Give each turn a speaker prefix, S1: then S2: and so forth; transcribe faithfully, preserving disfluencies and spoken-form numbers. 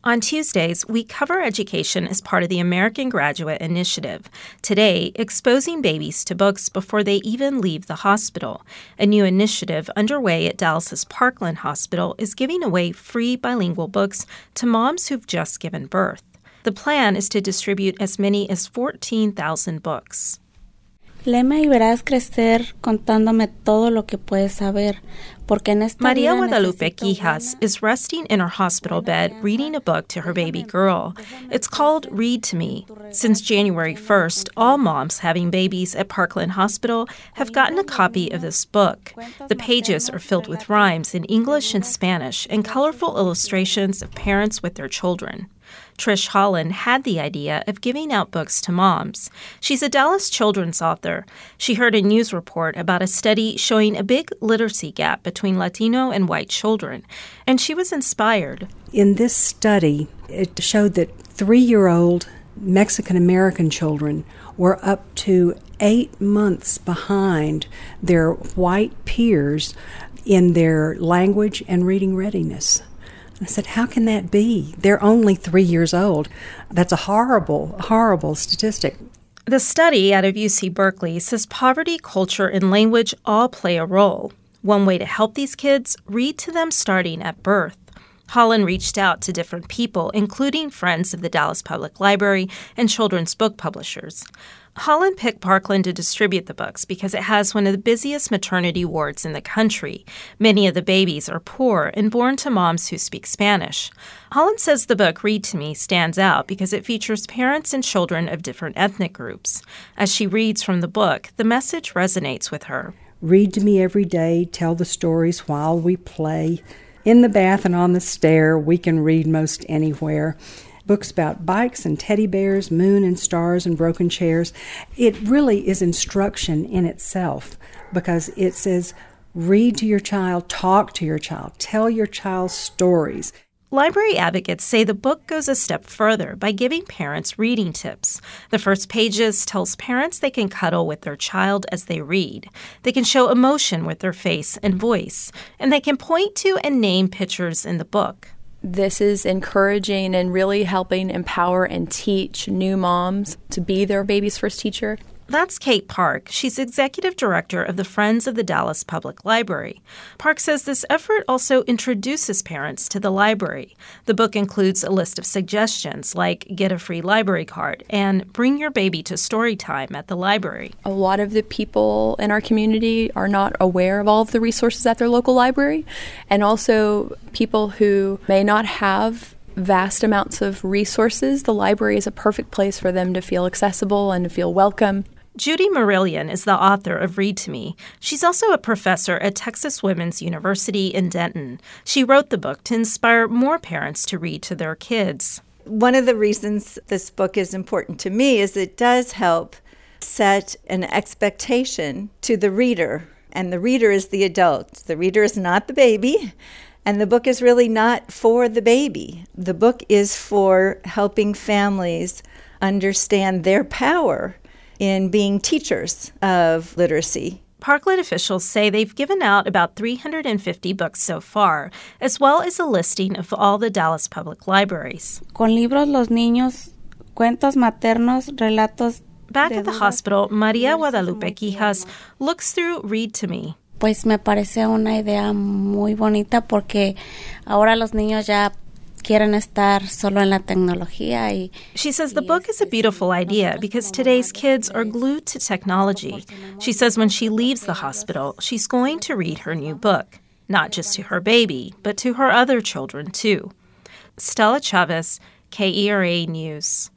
S1: On Tuesdays, we cover education as part of the American Graduate Initiative. Today, exposing babies to books before they even leave the hospital. A new initiative underway at Dallas's Parkland Hospital is giving away free bilingual books to moms who've just given birth. The plan is to distribute as many as fourteen thousand books.
S2: Léeme y verás crecer contándome todo lo que puedes saber, porque en esta
S1: Maria
S2: vida
S1: Guadalupe
S2: necesito
S1: Quijas
S2: buena-
S1: is resting in her hospital bed reading a book to her baby girl. It's called Read to Me. Since January first, all moms having babies at Parkland Hospital have gotten a copy of this book. The pages are filled with rhymes in English and Spanish and colorful illustrations of parents with their children. Trish Holland had the idea of giving out books to moms. She's a Dallas children's author. She heard a news report about a study showing a big literacy gap between Latino and white children, and she was inspired.
S3: In this study, it showed that three-year-old Mexican-American children were up to eight months behind their white peers in their language and reading readiness. I said, how can that be? They're only three years old. That's a horrible, horrible statistic.
S1: The study out of U C Berkeley says poverty, culture, and language all play a role. One way to help these kids, read to them starting at birth. Holland reached out to different people, including friends of the Dallas Public Library and children's book publishers. Holland picked Parkland to distribute the books because it has one of the busiest maternity wards in the country. Many of the babies are poor and born to moms who speak Spanish. Holland says the book Read to Me stands out because it features parents and children of different ethnic groups. As she reads from the book, the message resonates with her.
S3: Read to me every day, tell the stories while we play. In the bath and on the stair, we can read most anywhere. Books about bikes and teddy bears, moon and stars and broken chairs. It really is instruction in itself because it says, read to your child, talk to your child, tell your child stories.
S1: Library advocates say the book goes a step further by giving parents reading tips. The first pages tells parents they can cuddle with their child as they read. They can show emotion with their face and voice, and they can point to and name pictures in the book.
S4: This is encouraging and really helping empower and teach new moms to be their baby's first teacher.
S1: That's Kate Park. She's executive director of the Friends of the Dallas Public Library. Park says this effort also introduces parents to the library. The book includes a list of suggestions like get a free library card and bring your baby to story time at the library.
S4: A lot of the people in our community are not aware of all of the resources at their local library, and also people who may not have vast amounts of resources. The library is a perfect place for them to feel accessible and to feel welcome.
S1: Judy Marillion is the author of Read to Me. She's also a professor at Texas Women's University in Denton. She wrote the book to inspire more parents to read to their kids.
S5: One of the reasons this book is important to me is it does help set an expectation to the reader, and the reader is the adult. The reader is not the baby, and the book is really not for the baby. The book is for helping families understand their power in being teachers of literacy.
S1: Parkland officials say they've given out about three hundred fifty books so far, as well as a listing of all the Dallas public libraries.
S2: Con libros los niños, cuentos maternos, relatos.
S1: Back at the hospital, Maria Guadalupe Quijas looks through Read to Me.
S2: Pues me parece una idea muy bonita porque ahora los niños ya quieren estar solo en la tecnología. Y,
S1: she says the book is a beautiful idea because today's kids are glued to technology. She says when she leaves the hospital, she's going to read her new book, not just to her baby, but to her other children too. Stella Chavez, K E R A News.